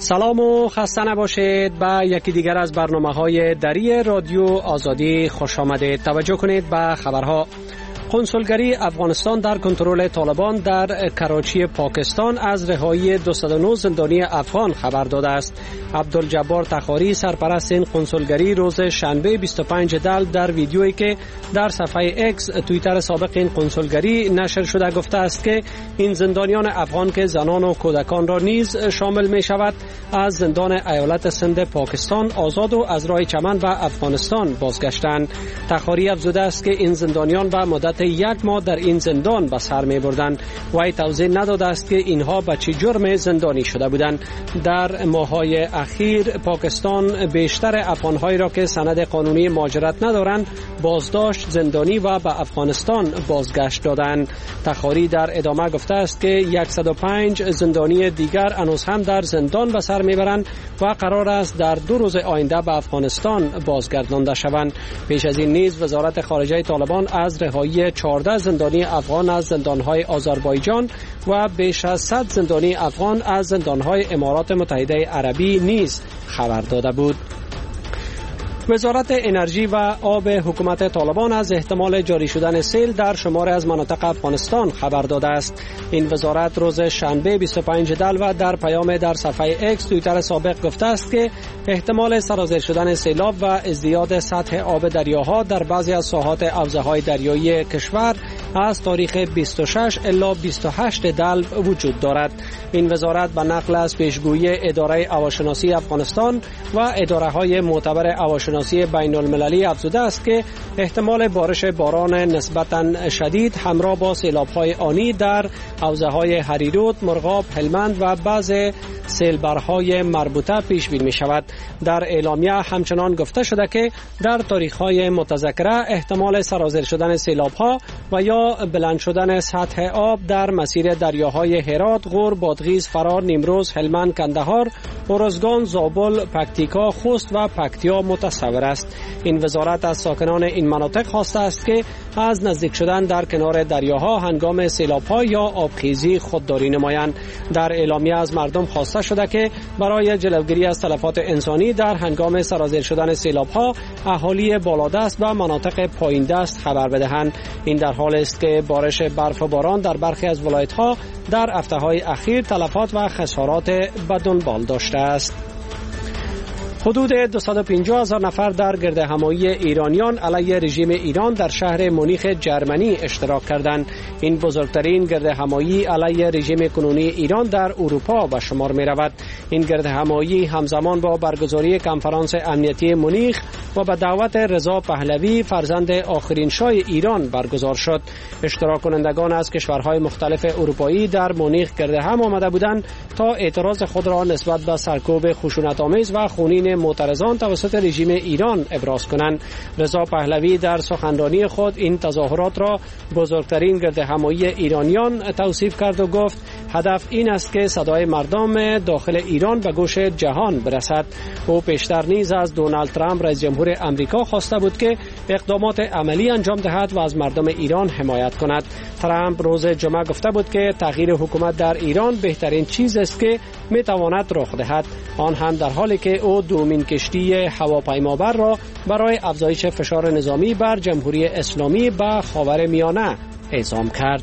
سلام و خسته نباشید. به یکی دیگر از برنامه‌های دری رادیو آزادی خوش آمدید. توجه کنید به خبرها. کنسولگری افغانستان در کنترل طالبان در کراچی پاکستان از رهایی 209 زندانی افغان خبر داده است. عبدالجبار تخاری سرپرست این کنسولگری روز شنبه 25 دلو در ویدیویی که در صفحه اکس توییتر سابق این کنسولگری نشر شده گفته است که این زندانیان افغان که زنان و کودکان را نیز شامل می شود از زندان ایالت سند پاکستان آزاد و از راه چمن به افغانستان بازگشتند. تخاری افزوده است که این زندانیان به مدت یک ماه در این زندان به سر می بردند. وی توضیح نداده است که اینها به چه جرم زندانی شده بودند. در ماه‌های اخیر پاکستان بیشتر افغان‌هایی را که سند قانونی مهاجرت ندارند بازداشت، زندانی و به افغانستان بازگشت دادند. تخاری در ادامه گفته است که 105 زندانی دیگر هنوز هم در زندان به سر میبرند و قرار است در 2 روز آینده به افغانستان بازگردانده شوند. پیش از این نیز وزارت خارجه طالبان از رهایی 14 زندانی افغان از زندان‌های آذربایجان و بیش از 100 زندانی افغان از زندان‌های امارات متحده عربی نیز خبر داده بود. وزارت انرژی و آب حکومت طالبان از احتمال جاری شدن سیل در شماری از مناطق افغانستان خبر داده است. این وزارت روز شنبه 25 دلو در پیام در صفحه اکس توییتر سابق گفته است که احتمال سرازیر شدن سیلاب و ازدیاد سطح آب دریاها در بعضی از ساحات حوزه‌های دریایی کشور از تاریخ 26 الی 28 دلو وجود دارد. این وزارت به نقل از پیشگویی اداره هواشناسی افغانستان و اداره‌های معتبر هواشناسی بین المللی افزوده است که احتمال بارش باران نسبتاً شدید همراه با سیلاب‌های آنی در حوزه‌های هریرود، مرغاب، هلمند و بعض سیلبرهای مربوطه پیش بینی می شود. در اعلامیه همچنان گفته شده که در تاریخ‌های متذکره احتمال سرازیر شدن سیلاب‌ها و یا بلند شدن سطح آب در مسیر دریاهای هرات، غور، بادغیس، فرار، نیمروز، هلمند، کندهار، ارزگان، زابل، پکتیکا، خوست و پکتیا متصور است. این وزارت از ساکنان این مناطق خواسته است که از نزدیک شدن در کنار دریاها هنگام سیلاب‌ها یا آبخیزی خودداری نمایند. در اعلامیه از مردم خواسته شده که برای جلوگیری از تلفات انسانی در هنگام سرازیر شدن سیلاب‌ها اهالی بالادست و مناطق پایین دست خبر بدهند. این در حال است که بارش برف و باران در برخی از ولایت‌ها در هفته‌های اخیر تلفات و خسارات به دنبال داشته است. حدود 250,000 نفر در گردهمایی ایرانیان علیه رژیم ایران در شهر مونیخ جرمنی اشتراک کردند. این بزرگترین گردهمایی علیه رژیم کنونی ایران در اروپا به شمار می رود. این گردهمایی همزمان با برگزاری کنفرانس امنیتی مونیخ و به دعوت رضا پهلوی فرزند آخرین شاه ایران برگزار شد. اشتراک کنندگان از کشورهای مختلف اروپایی در مونیخ گردهم آمده بودند تا اعتراض خود را نسبت به سرکوب خشونت‌آمیز و خونین معترضان توسط رژیم ایران ابراز کنند. رضا پهلوی در سخنرانی خود این تظاهرات را بزرگترین گردهمایی ایرانیان توصیف کرد و گفت هدف این است که صدای مردم داخل ایران به گوش جهان برسد. او پیشتر نیز از دونالد ترامپ رئیس جمهور امریکا خواسته بود که اقدامات عملی انجام دهد و از مردم ایران حمایت کند. ترامپ روز جمعه گفته بود که تغییر حکومت در ایران بهترین چیز است که می تواند رخ دهد، آن هم در حالی که او دومین کشتی هواپیمابر را برای افزایش فشار نظامی بر جمهوری اسلامی به خاورمیانه اعزام کرد.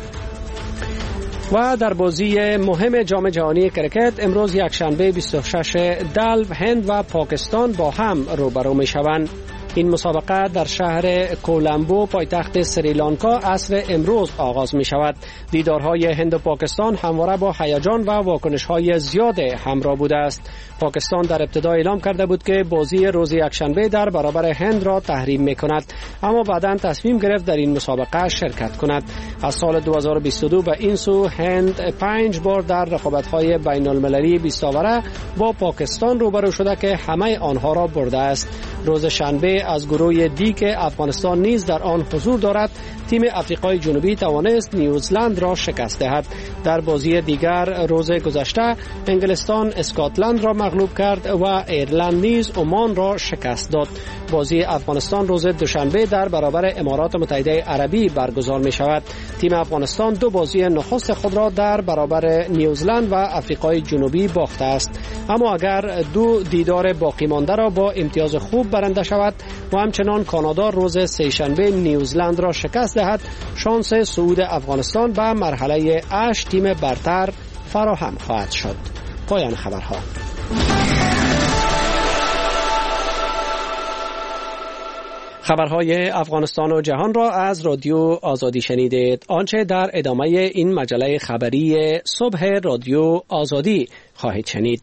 و در بازی مهم جام جهانی کرکت امروز یکشنبه 26 دلو هند و پاکستان با هم روبرو می شوند. این مسابقه در شهر کولمبو پایتخت سریلانکا عصر امروز آغاز می شود. دیدارهای هند و پاکستان همواره با هیجان و واکنش‌های زیاد همراه بوده است. پاکستان در ابتدا اعلام کرده بود که بازی روز یکشنبه در برابر هند را تحریم می کند، اما بعداً تصمیم گرفت در این مسابقه شرکت کند. از سال 2022 به این سو هند 5 بار در رقابت‌های بین المللی 20 آوره با پاکستان روبرو شده که همه آنها را برده است. روز شنبه از گروه دی که افغانستان نیز در آن حضور دارد تیم آفریقای جنوبی توانست نیوزلند را شکست دهد. در بازی دیگر روز گذشته انگلستان اسکاتلند را مغلوب کرد و ایرلند نیز عمان را شکست داد. بازی افغانستان روز دوشنبه در برابر امارات متحده عربی برگزار می شود. تیم افغانستان دو بازی نخست خود را در برابر نیوزلند و آفریقای جنوبی باخته است، اما اگر دو دیدار باقی مانده را با امتیاز خوب برنده شود و همچنان کانادا روز سه‌شنبه نیوزلند را شکست دهد، شانس صعود افغانستان به مرحله 8 تیم برتر فراهم خواهد شد. پایان خبرها. خبرهای افغانستان و جهان را از رادیو آزادی شنیدید. آنچه در ادامه این مجله خبری صبح رادیو آزادی خواهید شنید.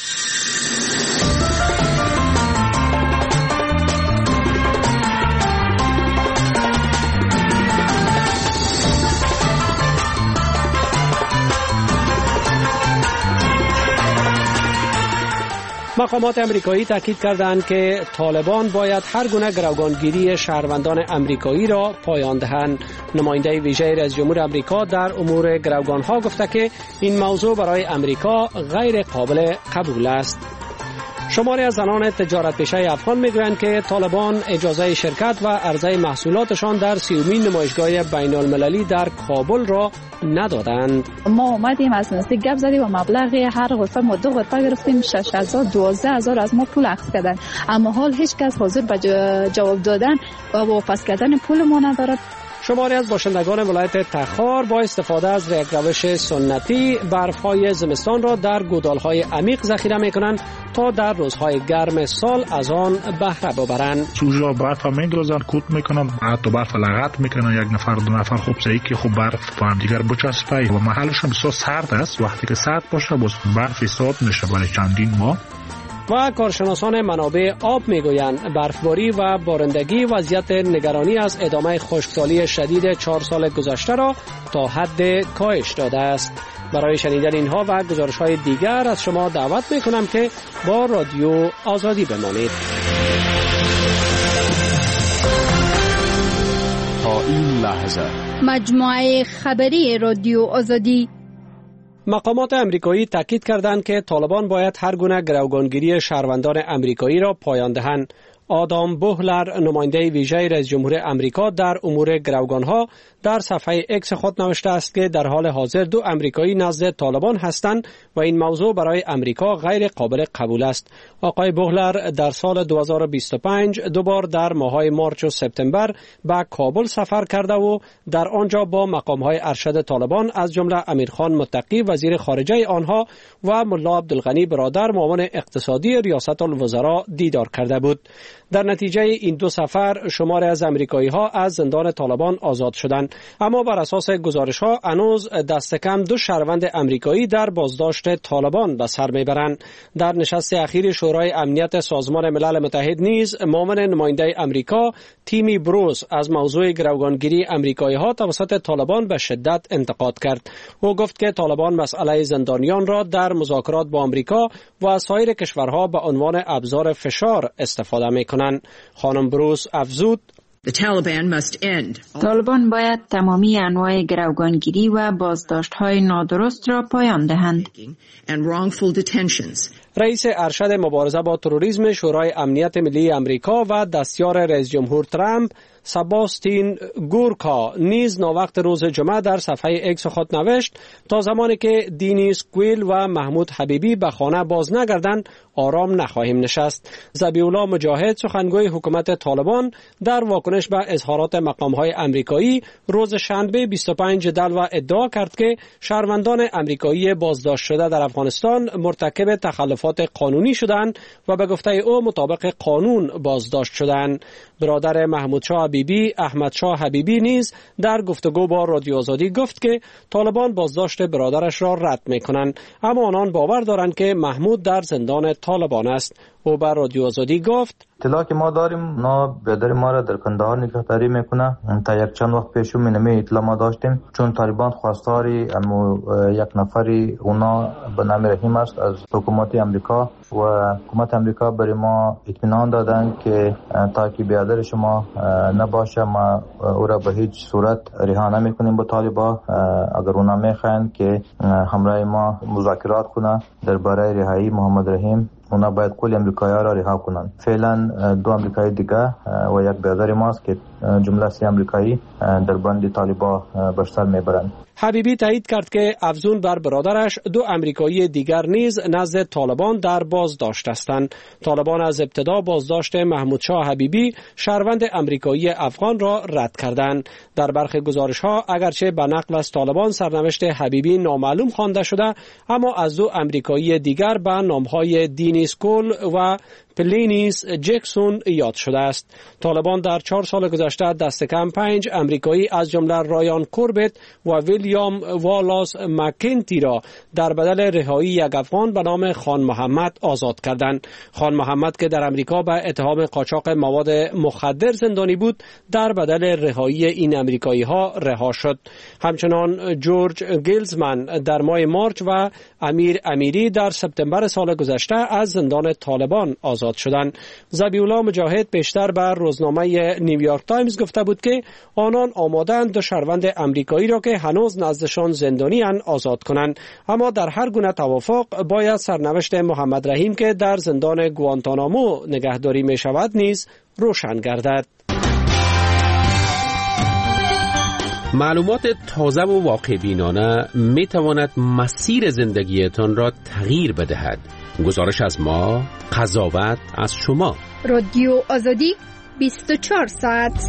مقامات امریکایی تاکید کردند که طالبان باید هر گونه گروگانگیری شهروندان امریکایی را پایان دهند. نماینده ویژه رئیس جمهور امریکا در امور گروگانها گفته که این موضوع برای امریکا غیر قابل قبول است. شماری از زنان تجارت پیشه افغان میگویند که طالبان اجازه شرکت و عرضه محصولاتشان در 30مین نمایشگاه بین المللی در کابل را ندادند. ما اومدیم از نزدیک گپ زدیم و مبلغ هر غرفه ما 2 غرفه گرفتیم، 6000 12000 از ما پول اخذ کردن، اما حال هیچ کس حاضر به جواب دادن و واپس کردن پول ما ندارد. شماری از باشندگان ولایت تخار با استفاده از یک روش سنتی برف‌های زمستان را در گودال‌های عمیق ذخیره می‌کنند تا در روزهای گرم سال از آن بهره ببرند. سوژا برف می‌درازن، کوت می‌کنن، حتی برف لغت می‌کنن، یک نفر دو نفر خوب سعی که خوب برف با هم دیگر بچسبه و محلش هم بسیار سرد است. وقتی که سرد باشه باز برف حساب میشه برای چندین ماه. و کارشناسان منابع آب میگویند برفباری و بارندگی وضعیت نگرانی از ادامه خشکسالی شدید 4 سال گذشته را تا حد کاهش داده است. برای شنیدن اینها و گزارش‌های دیگر از شما دعوت میکنم که با رادیو آزادی بمانید. تا این لحظه مجموعه خبری رادیو آزادی. مقامات امریکایی تاکید کردند که طالبان باید هر گونه گروگانگیری شهروندان امریکایی را پایان دهند. آدام بوهلر، نماینده ویژه رئیس جمهور امریکا در امور گروگانها، در صفحه اکس خود نوشته است که در حال حاضر 2 امریکایی نزد طالبان هستند و این موضوع برای امریکا غیر قابل قبول است. آقای بوهلر در سال 2025 دوبار در ماه‌های مارچ و سپتامبر به کابل سفر کرده و در آنجا با مقام‌های ارشد طالبان از جمله امیرخان متقی وزیر خارجه آنها و ملا عبدالغنی برادر معاون اقتصادی ریاست الوزراء دیدار کرده بود. در نتیجه این 2 سفر شماری از امریکایی‌ها از زندان طالبان آزاد شدند، اما بر اساس گزارش‌ها هنوز دست کم 2 شهروند امریکایی در بازداشت طالبان به سر میبرند. در نشست اخیر شورای امنیت سازمان ملل متحد نیز معاون نماینده امریکا تیمی بروس از موضوع گروگانگیری امریکایی‌ها توسط طالبان به شدت انتقاد کرد. او گفت که طالبان مسئله زندانیان را در مذاکرات با امریکا و سایر کشورها به عنوان ابزار فشار استفاده می‌کنند. خانم بروس افزود: طالبان باید تمامی انواع گروگانگیری و بازداشت‌های نادرست را پایان دهند. رئیس ارشد مبارزه با تروریسم شورای امنیت ملی امریکا و دستیار رئیس جمهور ترامپ سباستین گورکا نیز ناوقت روز جمعه در صفحه اکس خود نوشت تا زمانی که دینیس کویل و محمود حبیبی به خانه باز نگردند آرام نخواهیم نشست. ذبیح‌الله مجاهد سخنگوی حکومت طالبان در واکنش به اظهارات مقام‌های امریکایی روز شنبه 25 دلو ادعا کرد که شهروندان امریکایی بازداشت شده در افغانستان مرتکب تخلفات قانونی شدند و به گفته او مطابق قانون بازداشت شدند. برادر محمود شاه حبیبی احمد شاه حبیبی نیز در گفتگو با رادیو آزادی گفت که طالبان بازداشت برادرش را رد می‌کنند، اما آنان باور دارند که محمود در زندان طالبان است. او بر رادیو آزادی گفت اطلاعی که ما داریم اونا برادر ما را در کندهار نگهداری میکنه. تا یک چند وقت پیش منمی اطلاع ما داشتیم چون طالبان خواستاری یک نفری اونا به نام رحیم است از حکومت امریکا و حکومت امریکا برای ما اطمینان دادن که تا که برادر شما نباشه ما او را به هیچ صورت رها نمیکنیم با طالبان. اگر اونا میخواین که همراه ما مذاکرات کنه درباره رهایی محمد رحیم اونا باید کل امریکایی‌ها را رها کنند. فعلا 2 امریکایی دیگه و یک برادر ماست که جمله 3 امریکایی در بند طالبان به سر میبرند. حبیبی تایید کرد که افزون بر برادرش 2 امریکایی دیگر نیز نزد طالبان در بازداشت هستند. طالبان از ابتدا بازداشت محمود شاه حبیبی شهروند امریکایی افغان را رد کردند. در برخی گزارش‌ها اگرچه به نقل از طالبان سرنوشت حبیبی نامعلوم خوانده شده، اما از 2 امریکایی دیگر به نام‌های دینیس کول و پلینیس جکسون یاد شده است. طالبان در 4 سال گذشته دست کم 5 امریکایی از جمله رایان کوربت و ویلیام والاس مکنتی را در بدل رهایی یک افغان به نام خان محمد آزاد کردند. خان محمد که در امریکا به اتهام قاچاق مواد مخدر زندانی بود، در بدل رهایی این امریکایی ها رها شد. همچنان جورج گیلزمن در ماه مارچ و امیر امیری در سپتامبر سال گذشته از زندان طالبان آزاد شدند. ذبیح‌الله مجاهد پیشتر بر روزنامه نیویورک تایمز گفته بود که آنان آماده‌اند 2 شهروند امریکایی را که هنوز نزدشان زندانی اند آزاد کنند، اما در هر گونه توافق باید سرنوشت محمد رحیم که در زندان گوانتانامو نگهداری می شود نیز روشن گردد. معلومات تازه و واقع بینانه می تواند مسیر زندگیتان را تغییر بدهد. گزارش از ما، قضاوت از شما. رادیو آزادی 24 ساعت.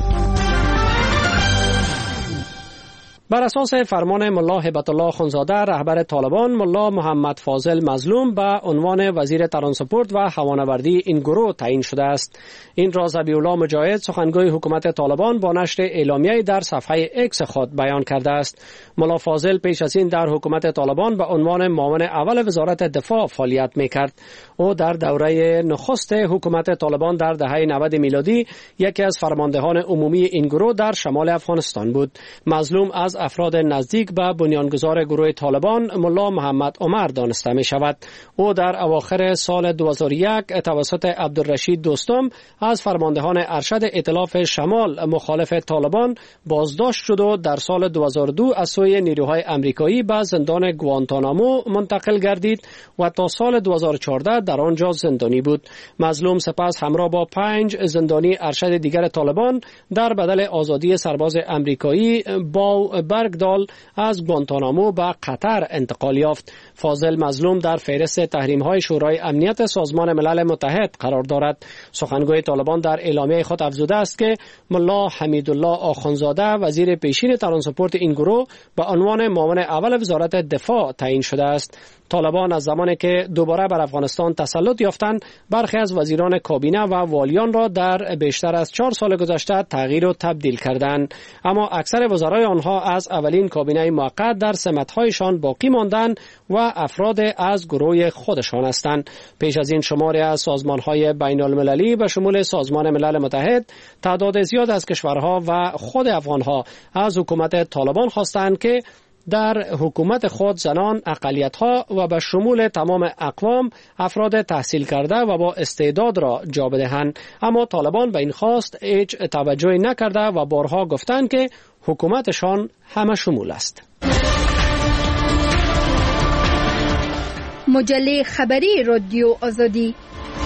بر اساس فرمان ملا هبت الله خونزاده رهبر طالبان، ملا محمد فاضل مظلوم به عنوان وزیر ترانسپورت و هوانوردی این گروه تعیین شده است. این را ذبیح‌الله مجاهد سخنگوی حکومت طالبان با نشر اعلامیه‌ای در صفحه اکس خود بیان کرده است. ملا فاضل پیش از این در حکومت طالبان به عنوان معاون اول وزارت دفاع فعالیت می‌کرد. او در دوره نخست حکومت طالبان در دهه 90 میلادی یکی از فرماندهان عمومی این گروه در شمال افغانستان بود. مظلوم از افراد نزدیک به بنیانگذار گروه طالبان ملا محمد عمر دانسته می شود. او در اواخر سال 2001 توسط عبدالرشید دوستم از فرماندهان ارشد ائتلاف شمال مخالف طالبان بازداشت شد و در سال 2002 از سوی نیروهای امریکایی به زندان گوانتانامو منتقل گردید و تا سال 2014 در آنجا زندانی بود. مظلوم سپس همراه با 5 زندانی ارشد دیگر طالبان در بدل آزادی سرباز امریکایی با برگدال از گوانتانامو به قطر انتقال یافت. فاضل مظلوم در فهرست تحریم‌های شورای امنیت سازمان ملل متحد قرار دارد. سخنگوی طالبان در اعلامیه خود افزوده است که ملا حمیدالله آخوندزاده وزیر پیشین ترانسپورت این گروه به عنوان معاون اول وزارت دفاع تعیین شده است. طالبان از زمانی که دوباره بر افغانستان تسلط یافتند، برخی از وزیران کابینه و والیان را در بیشتر از 4 سال گذشته تغییر و تبدیل کردند، اما اکثر وزرای آنها از اولین کابینه موقت در سمت‌هایشان باقی ماندند و افراد از گروه خودشان هستند. پیش از این شماری از سازمان‌های بین‌المللی به شمول سازمان ملل متحد تعداد زیاد از کشورها و خود افغان‌ها از حکومت طالبان خواستند که در حکومت خود زنان، اقلیت‌ها و به شمول تمام اقوام افراد تحصیل کرده و با استعداد را جا بدهند، اما طالبان به این خواست هیچ توجهی نکرده و بارها گفتند که حکومتشان همه شمول است. مجله خبری رادیو آزادی.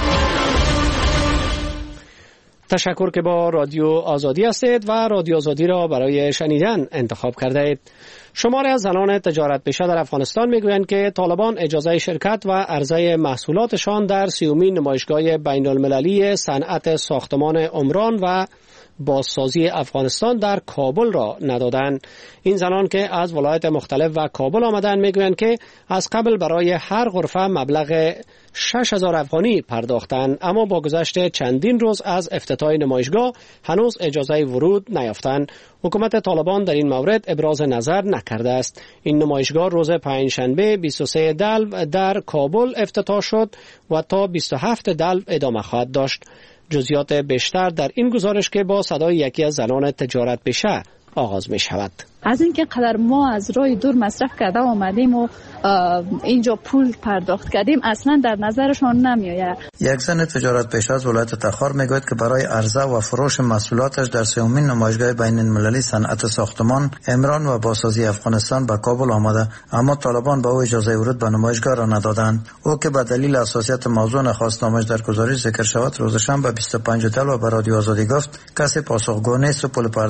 تشکر که با رادیو آزادی هستید و رادیو آزادی را برای شنیدن انتخاب کرده اید. شماری از زنان تجارت پیشه در افغانستان میگویند که طالبان اجازه شرکت و عرضه محصولاتشان در 30مین نمایشگاه بین‌المللی صنعت ساختمان عمران و بازسازی افغانستان در کابل را ندادند. این زنان که از ولایت مختلف و کابل آمدند میگویند که از قبل برای هر غرفه مبلغ 6000 افغانی پرداختند، اما با گذشت چندین روز از افتتاح نمایشگاه هنوز اجازه ورود نیافتند. حکومت طالبان در این مورد ابراز نظر نکرده است. این نمایشگاه روز پنجشنبه 23 دلو در کابل افتتاح شد و تا 27 دلو ادامه خواهد داشت. جزئیات بیشتر در این گزارش که با صدای یکی از زنان تجارت پیشه آغاز می شود. از اینکه قدر ما از راه دور مصرف کرده آمدیم و اینجا پول پرداخت کردیم اصلا در نظرشان نمیآید. یک زن تجارت پیشه از ولایت تخار میگوید که برای عرضه و فروش محصولاتش در سومین نمایشگاه بین المللی صنعت ساختمان عمران و بازسازی افغانستان به کابل آمده، اما طالبان به او اجازه ورود به نمایشگاه را ندادند. او که به دلیل حساسیت موضوع نخواست نامش در گزارش ذکر شود، روز شنبه 25 دلو به رادیو آزادی گفت کسی پاسخگو نیست و پول